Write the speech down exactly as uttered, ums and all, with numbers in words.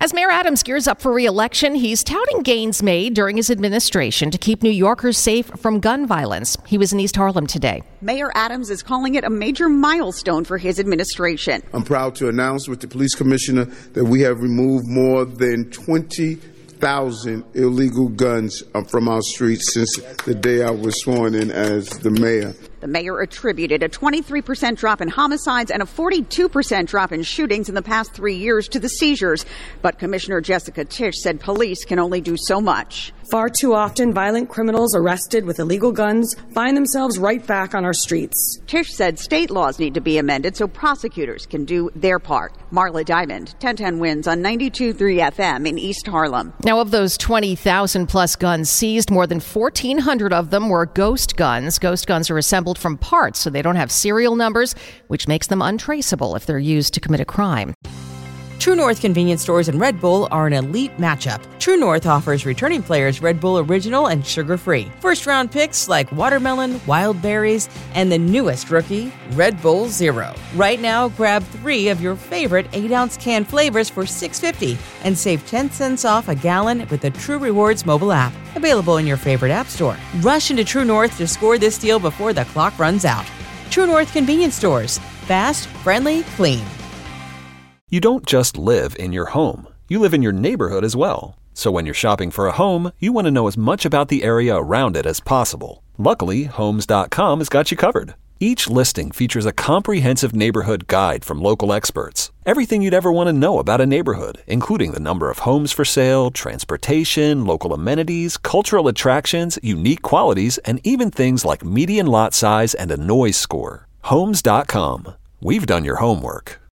As Mayor Adams gears up for re-election, he's touting gains made during his administration to keep New Yorkers safe from gun violence. He was in East Harlem today. Mayor Adams is calling it a major milestone for his administration. I'm proud to announce with the police commissioner that we have removed more than twenty thousand illegal guns from our streets since the day I was sworn in as the mayor. The mayor attributed a twenty-three percent drop in homicides and a forty-two percent drop in shootings in the past three years to the seizures. But Commissioner Jessica Tisch said police can only do so much. Far too often, violent criminals arrested with illegal guns find themselves right back on our streets. Tisch said state laws need to be amended so prosecutors can do their part. Marla Diamond, ten ten Wins on ninety-two point three F M in East Harlem. Now, of those twenty thousand plus guns seized, more than fourteen hundred of them were ghost guns. Ghost guns are assembled from parts, so they don't have serial numbers, which makes them untraceable if they're used to commit a crime. True North convenience stores and Red Bull are an elite matchup. True North offers returning players Red Bull Original and sugar-free. First-round picks like watermelon, wild berries, and the newest rookie, Red Bull Zero. Right now, grab three of your favorite eight-ounce can flavors for six dollars and fifty cents and save ten cents off a gallon with the True Rewards mobile app. Available in your favorite app store. Rush into True North to score this deal before the clock runs out. True North convenience stores. Fast, friendly, clean. You don't just live in your home. You live in your neighborhood as well. So when you're shopping for a home, you want to know as much about the area around it as possible. Luckily, Homes dot com has got you covered. Each listing features a comprehensive neighborhood guide from local experts. Everything you'd ever want to know about a neighborhood, including the number of homes for sale, transportation, local amenities, cultural attractions, unique qualities, and even things like median lot size and a noise score. Homes dot com. We've done your homework.